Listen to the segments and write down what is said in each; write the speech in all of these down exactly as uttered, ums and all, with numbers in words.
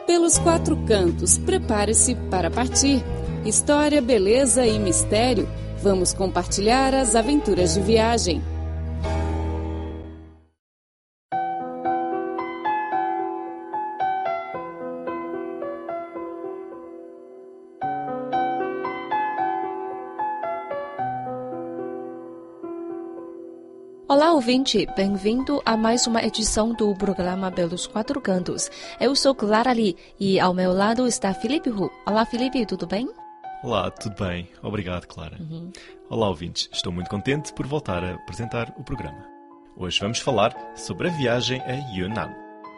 Pelos quatro cantos, prepare-se para partir. História, beleza e mistério. Vamos compartilhar as aventuras de viagem. Olá, ouvinte! Bem-vindo a mais uma edição do programa Pelos Quatro Cantos. Eu sou Clara Lee e ao meu lado está Felipe Hu. Olá, Felipe, tudo bem? Olá, tudo bem? Obrigado, Clara. Uhum. Olá, ouvintes. Estou muito contente por voltar a apresentar o programa. Hoje vamos falar sobre a viagem a Yunnan.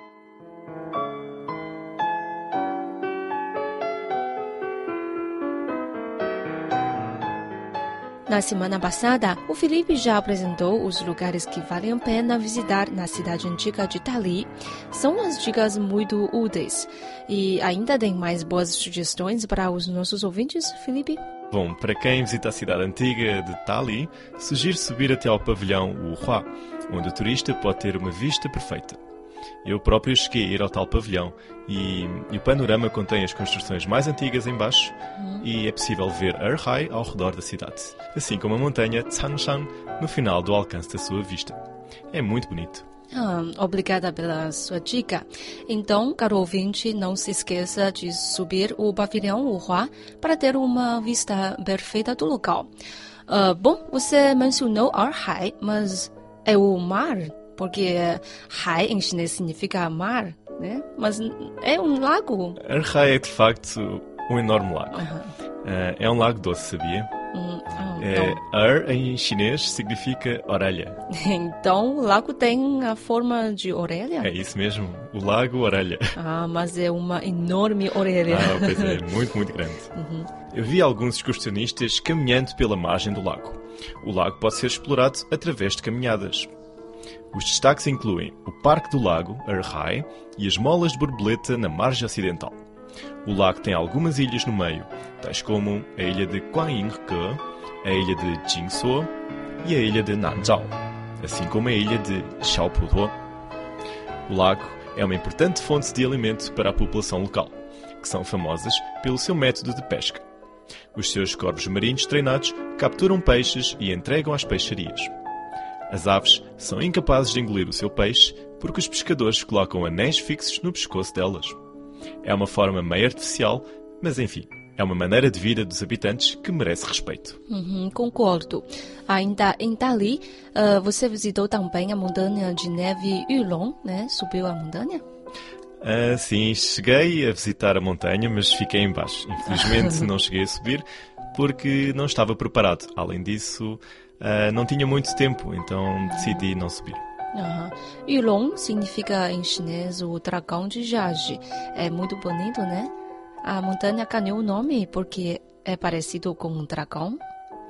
Na semana passada, o Felipe já apresentou os lugares que valem a pena visitar na cidade antiga de Dali. São as dicas muito úteis. E ainda tem mais boas sugestões para os nossos ouvintes, Felipe? Bom, para quem visita a cidade antiga de Dali, sugiro subir até ao pavilhão Wuhua, onde o turista pode ter uma vista perfeita. Eu próprio cheguei a ir ao tal pavilhão e, e o panorama contém as construções mais antigas em baixo uhum. e é possível ver Erhai ao redor da cidade, assim como a montanha Changshan no final do alcance da sua vista. É muito bonito. Ah, obrigada pela sua dica. Então, caro ouvinte, não se esqueça de subir o pavilhão Wuhua para ter uma vista perfeita do local. Uh, bom, você mencionou Erhai, mas é o mar? Porque Hai em chinês significa mar, né? Mas é um lago. Erhai é de facto um enorme lago. Uhum. Uh, é um lago doce, sabia? Hum, oh, é, Er em chinês significa orelha. Então o lago tem a forma de orelha? É isso mesmo, o lago orelha. Ah, mas é uma enorme orelha. Ah, pois é, muito, muito grande. Uhum. Eu vi alguns excursionistas caminhando pela margem do lago. O lago pode ser explorado através de caminhadas. Os destaques incluem o Parque do Lago, Erhai, e as molas de borboleta na margem ocidental. O lago tem algumas ilhas no meio, tais como a ilha de Guanyinghe, a ilha de Jingsuo e a ilha de Nanzhao, assim como a ilha de Xiaoputuo. O lago é uma importante fonte de alimento para a população local, que são famosas pelo seu método de pesca. Os seus corvos marinhos treinados capturam peixes e entregam às peixarias. As aves são incapazes de engolir o seu peixe porque os pescadores colocam anéis fixos no pescoço delas. É uma forma meio artificial, mas enfim, é uma maneira de vida dos habitantes que merece respeito. Uhum, concordo. Ainda em Dali, uh, você visitou também a montanha de neve Yulong, né? Subiu a montanha? Ah, sim, cheguei a visitar a montanha, mas fiquei em baixo. Infelizmente não cheguei a subir porque não estava preparado. Além disso, Uh, não tinha muito tempo, então decidi não subir. Uhum. Yulong significa em chinês o dragão de Jade. É muito bonito, né? A montanha ganhou o nome porque é parecido com um dragão?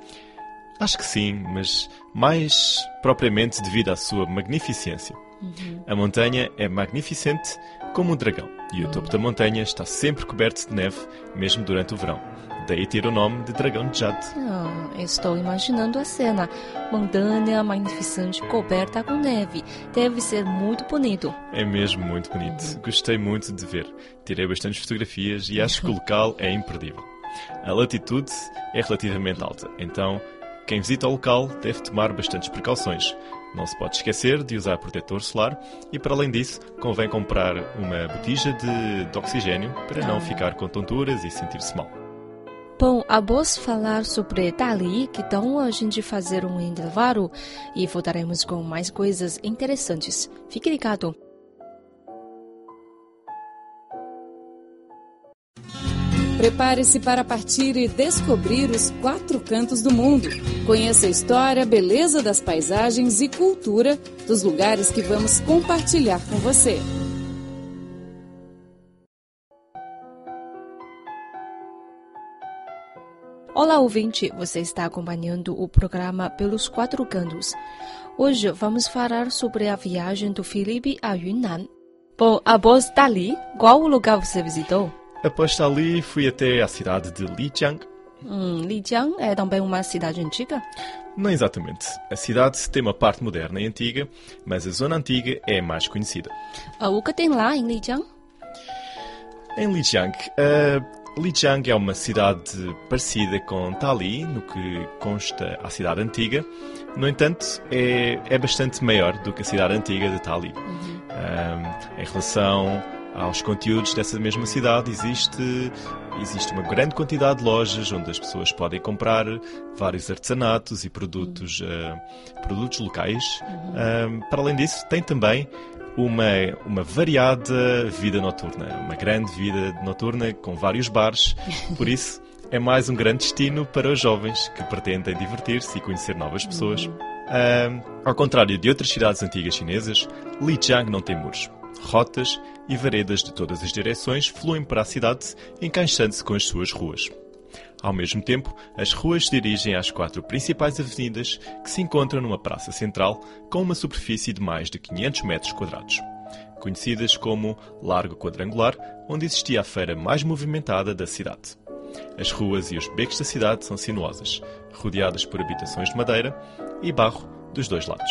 Acho que sim, mas mais propriamente devido à sua magnificência. Uhum. A montanha é magnificente como um dragão e o uhum. topo da montanha está sempre coberto de neve, mesmo durante o verão. Daí ter o nome de Dragão de Jade. Ah, estou imaginando a cena. Montanha magnificente coberta com neve. Deve ser muito bonito. É mesmo muito bonito. Uhum. Gostei muito de ver. Tirei bastantes fotografias e acho que o local é imperdível. A latitude é relativamente alta, então quem visita o local deve tomar bastantes precauções. Não se pode esquecer de usar protetor solar e, para além disso, convém comprar uma botija de, de oxigênio para não ah. ficar com tonturas e sentir-se mal. Bom, após falar sobre Dali, que então a gente fazer um intervalo e voltaremos com mais coisas interessantes. Fique ligado. Prepare-se para partir e descobrir os quatro cantos do mundo. Conheça a história, beleza das paisagens e cultura dos lugares que vamos compartilhar com você. Olá, ouvinte! Você está acompanhando o programa Pelos Quatro Cantos. Hoje vamos falar sobre a viagem do Felipe a Yunnan. Bom, após Dali, qual lugar você visitou? Após Dali, fui até à cidade de Lijiang. Hum, Lijiang é também uma cidade antiga? Não exatamente. A cidade tem uma parte moderna e antiga, mas a zona antiga é mais conhecida. O que tem lá em Lijiang? Em Lijiang, uh, Lijiang é uma cidade parecida com Dali, no que consta a cidade antiga. No entanto, é, é bastante maior do que a cidade antiga de Dali. Uhum. Um, em relação aos conteúdos dessa mesma cidade, existe, existe uma grande quantidade de lojas onde as pessoas podem comprar vários artesanatos e produtos, uhum. uh, produtos locais. Uhum. Um, para além disso, tem também uma, uma variada vida noturna, uma grande vida noturna com vários bares. Por isso, é mais um grande destino para os jovens que pretendem divertir-se e conhecer novas pessoas. Uhum. Um, ao contrário de outras cidades antigas chinesas, Lijiang não tem muros. Rotas e veredas de todas as direções fluem para a cidade, encaixando-se com as suas ruas. Ao mesmo tempo, as ruas se dirigem às quatro principais avenidas que se encontram numa praça central com uma superfície de mais de quinhentos metros quadrados. Conhecidas como Largo Quadrangular, onde existia a feira mais movimentada da cidade. As ruas e os becos da cidade são sinuosas, rodeadas por habitações de madeira e barro dos dois lados.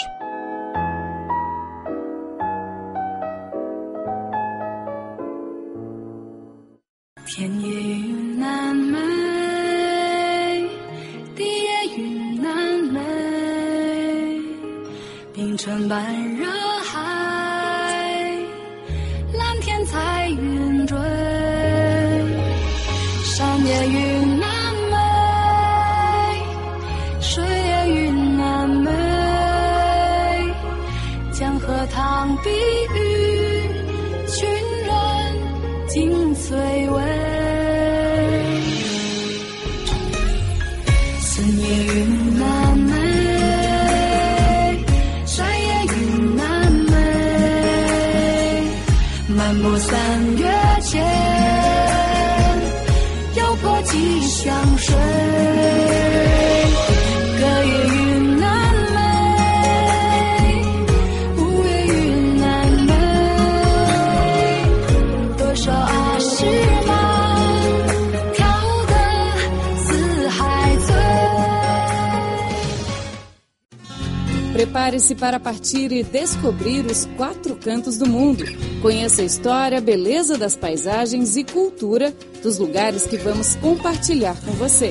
Prepare-se para partir e descobrir os quatro cantos do mundo. Conheça a história, a beleza das paisagens e cultura dos lugares que vamos compartilhar com você.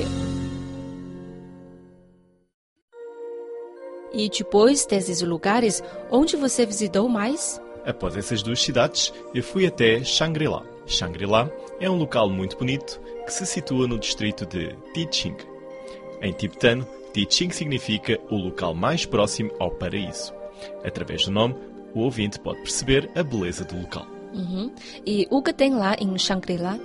E depois desses lugares, onde você visitou mais? Após essas duas cidades, eu fui até Shangri-La. Shangri-La é um local muito bonito que se situa no distrito de Tiqing. Em tibetano, Tiqing significa o local mais próximo ao paraíso. Através do nome, o ouvinte pode perceber a beleza do local. Uhum. E o que tem lá em Shangri-La?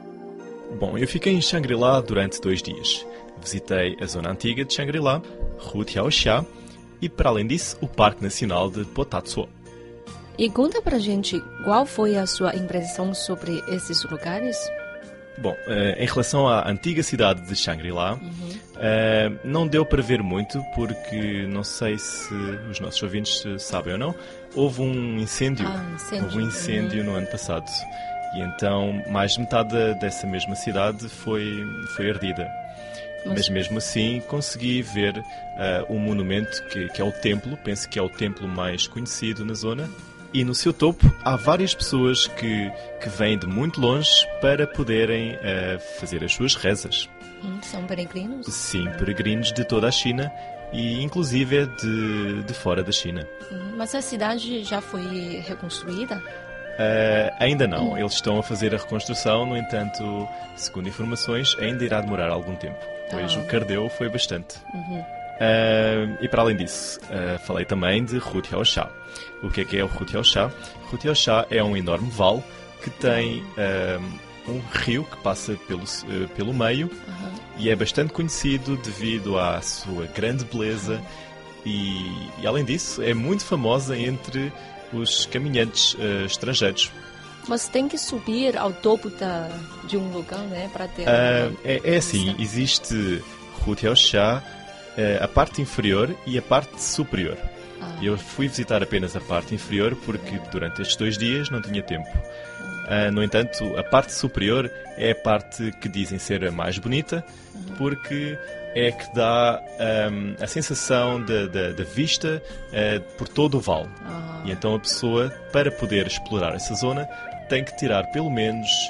Bom, eu fiquei em Shangri-La durante dois dias. Visitei a zona antiga de Shangri-La, Rua Tiaoxia e, para além disso, o Parque Nacional de Potatsuo. E conta pra gente qual foi a sua impressão sobre esses lugares? Bom, em relação à antiga cidade de Shangri-La, uhum. não deu para ver muito, porque não sei se os nossos ouvintes sabem ou não, houve um incêndio, ah, incêndio. houve um incêndio uhum. no ano passado, e então mais de metade dessa mesma cidade foi, foi ardida. Mas... Mas mesmo assim consegui ver uh, um monumento que, que é o templo, penso que é o templo mais conhecido na zona. E no seu topo há várias pessoas que, que vêm de muito longe para poderem uh, fazer as suas rezas. Hum, são peregrinos? Sim, peregrinos de toda a China e inclusive de, de fora da China. Hum, mas a cidade já foi reconstruída? Uh, ainda não. Hum. Eles estão a fazer a reconstrução, no entanto, segundo informações, ainda irá demorar algum tempo, pois ah. o que ardeu foi bastante. Uhum. Uh, e para além disso, uh, falei também de Rua Tiaoxia. O que é que é o Rua Tiaoxia? Rua Tiaoxia é um enorme vale que tem uh, um rio que passa pelo, uh, pelo meio uhum. e é bastante conhecido devido à sua grande beleza e, e além disso, é muito famosa entre os caminhantes uh, estrangeiros. Mas tem que subir ao topo da, de um lugar, né, para ter... Uh, é, é assim, existe Rua Tiaoxia, a parte inferior e a parte superior. Ah. Eu fui visitar apenas a parte inferior porque durante estes dois dias não tinha tempo. Ah. Uh, no entanto, a parte superior é a parte que dizem ser a mais bonita uhum. porque é que dá um, a sensação da vista uh, por todo o vale. Ah. E então a pessoa, para poder explorar essa zona, tem que tirar pelo menos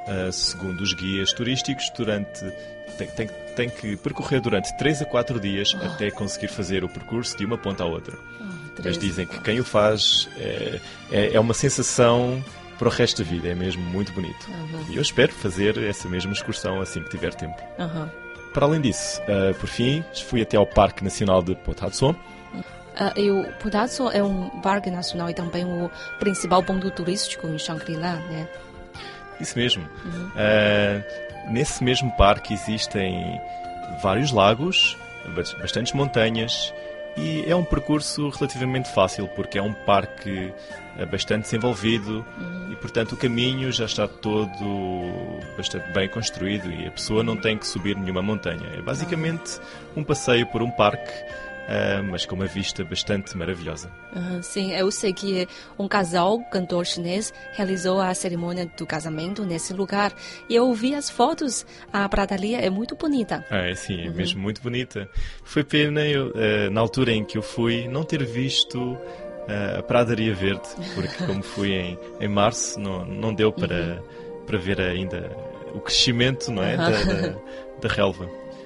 uh, segundo os guias turísticos, durante tem, tem, tem que percorrer durante três a quatro dias oh. até conseguir fazer o percurso de uma ponta à outra. Oh, Eles dizem que quem o faz é, é, é uma sensação para o resto da vida, é mesmo muito bonito. Uhum. E eu espero fazer essa mesma excursão assim que tiver tempo. Uhum. Para além disso, uh, por fim, fui até ao Parque Nacional de Potatso. Uh, e o Potatso é um parque nacional e também o principal ponto turístico em Shangri-La, né? Isso mesmo. Uhum. Uh, nesse mesmo parque existem vários lagos, bastantes montanhas e é um percurso relativamente fácil porque é um parque bastante desenvolvido uhum. e, portanto, o caminho já está todo bastante bem construído e a pessoa não tem que subir nenhuma montanha. É basicamente um passeio por um parque, uh, mas com uma vista bastante maravilhosa. Uhum, sim, eu sei que um casal cantor chinês realizou a cerimônia do casamento nesse lugar e eu vi as fotos. A pradaria é muito bonita. Ah, é sim, é uhum. mesmo muito bonita. Foi pena, eu, uh, na altura em que eu fui, não ter visto a Pradaria Verde, porque como fui em, em março, não, não deu para, uhum. para ver ainda o crescimento, não é, uhum. da, da, da relva.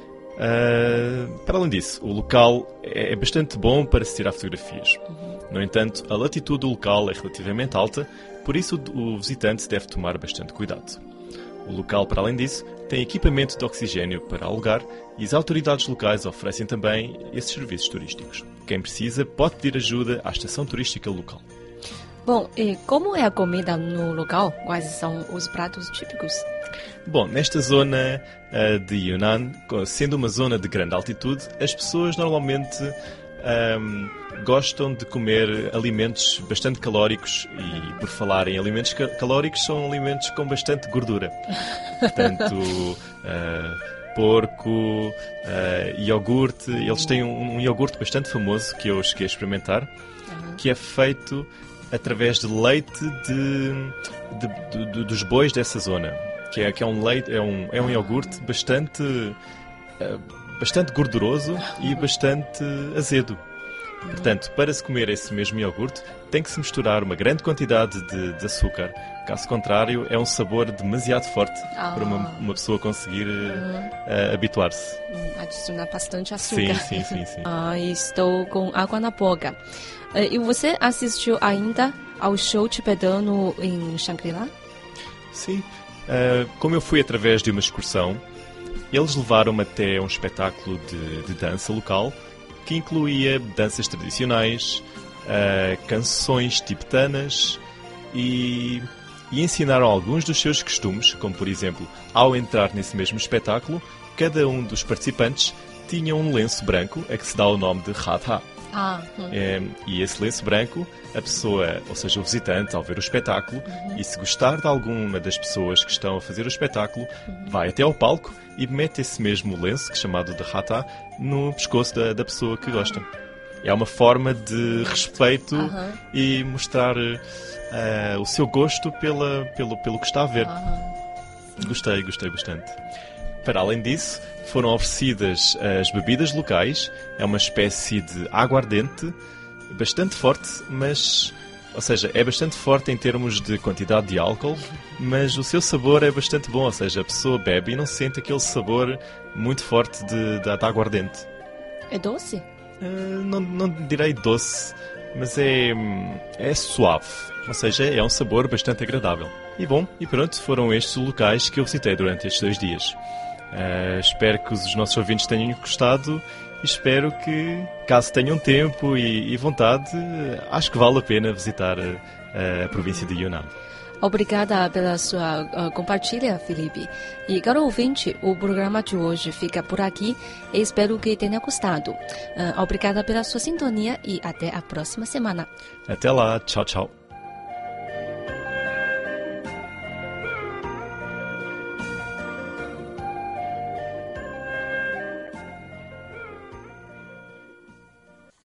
Uh, para além disso, o local é, é bastante bom para se tirar fotografias. Uhum. No entanto, a latitude do local é relativamente alta, por isso o visitante deve tomar bastante cuidado. O local, para além disso, tem equipamento de oxigênio para alugar e as autoridades locais oferecem também esses serviços turísticos. Quem precisa pode pedir ajuda à estação turística local. Bom, e como é a comida no local? Quais são os pratos típicos? Bom, nesta zona uh, de Yunnan, sendo uma zona de grande altitude, as pessoas normalmente um, gostam de comer alimentos bastante calóricos e, por falar em alimentos ca- calóricos, são alimentos com bastante gordura. Portanto, uh, porco, uh, iogurte. Eles têm um, um iogurte bastante famoso que eu cheguei a experimentar, uhum. que é feito através de leite de, de, de, de, dos bois dessa zona. Que é, que é um leite, é um, é um iogurte bastante, uh, bastante gorduroso e bastante azedo. Portanto, para se comer esse mesmo iogurte, tem que se misturar uma grande quantidade de, de açúcar. Caso contrário, é um sabor demasiado forte ah. para uma, uma pessoa conseguir uhum. uh, habituar-se. Hum, adicionar bastante açúcar. Sim, sim, sim. sim. Ah, estou com água na boca. Uh, e você assistiu ainda ao show tibetano em Shangri-La? Sim. Uh, como eu fui através de uma excursão, eles levaram-me até um espetáculo de, de dança local que incluía danças tradicionais, uh, canções tibetanas e, e ensinaram alguns dos seus costumes, como por exemplo, ao entrar nesse mesmo espetáculo, cada um dos participantes tinha um lenço branco a que se dá o nome de Hatha. Ah, hum. é, e esse lenço branco, a pessoa, ou seja, o visitante, ao ver o espetáculo, uhum. e se gostar de alguma das pessoas que estão a fazer o espetáculo, uhum. vai até ao palco e mete esse mesmo lenço, que é chamado de Hatha, no pescoço da, da pessoa que gosta. É uma forma de respeito uhum. e mostrar uh, o seu gosto pela, pelo, pelo que está a ver. Uhum. Gostei, gostei bastante. Para além disso, foram oferecidas as bebidas locais. É uma espécie de aguardente bastante forte, mas, ou seja, é bastante forte em termos de quantidade de álcool, mas o seu sabor é bastante bom, ou seja, a pessoa bebe e não sente aquele sabor muito forte de, de, de aguardente. É doce? Uh, não, não direi doce, mas é, é suave, ou seja, é um sabor bastante agradável. E bom, e pronto, foram estes os locais que eu visitei durante estes dois dias. Uh, espero que os nossos ouvintes tenham gostado e espero que, caso tenham tempo e, e vontade, acho que vale a pena visitar uh, a província de Yunnan. Obrigada pela sua uh, compartilha, Felipe. E, caro ouvinte, o programa de hoje fica por aqui e espero que tenha gostado. Uh, obrigada pela sua sintonia e até a próxima semana. Até lá, tchau, tchau.